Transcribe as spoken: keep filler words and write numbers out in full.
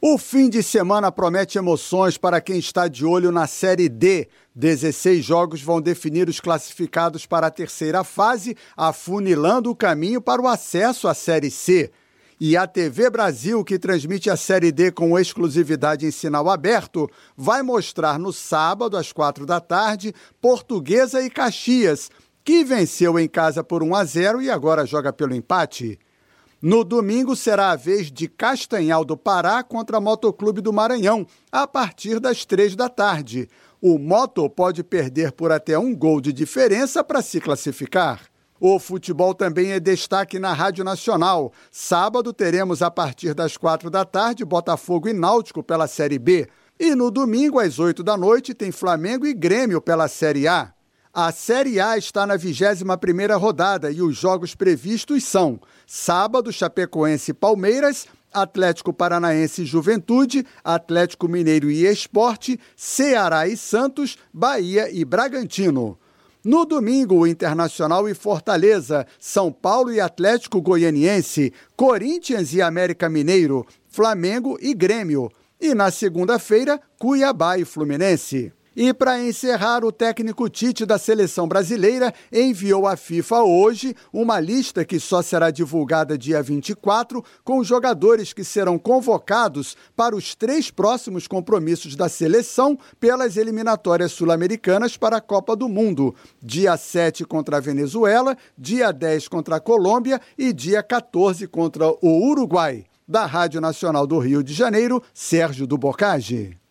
O fim de semana promete emoções para quem está de olho na Série D. dezesseis jogos vão definir os classificados para a terceira fase, afunilando o caminho para o acesso à Série C. E a T V Brasil, que transmite a Série D com exclusividade em sinal aberto, vai mostrar no sábado, às quatro da tarde, Portuguesa e Caxias, que venceu em casa por um a zero e agora joga pelo empate. No domingo será a vez de Castanhal do Pará contra Motoclube do Maranhão, a partir das três da tarde. O Moto pode perder por até um gol de diferença para se classificar. O futebol também é destaque na Rádio Nacional. Sábado teremos a partir das quatro da tarde Botafogo e Náutico pela Série B. E no domingo, às oito da noite, tem Flamengo e Grêmio pela Série A. A Série A está na vigésima primeira rodada e os jogos previstos são sábado, Chapecoense e Palmeiras, Atlético Paranaense e Juventude, Atlético Mineiro e Sport, Ceará e Santos, Bahia e Bragantino. No domingo, o Internacional e Fortaleza, São Paulo e Atlético Goianiense, Corinthians e América Mineiro, Flamengo e Grêmio. E na segunda-feira, Cuiabá e Fluminense. E para encerrar, o técnico Tite da Seleção Brasileira enviou à FIFA hoje uma lista que só será divulgada dia vinte e quatro, com jogadores que serão convocados para os três próximos compromissos da seleção pelas eliminatórias sul-americanas para a Copa do Mundo. Dia sete contra a Venezuela, dia dez contra a Colômbia e dia quatorze contra o Uruguai. Da Rádio Nacional do Rio de Janeiro, Sérgio do Bocage.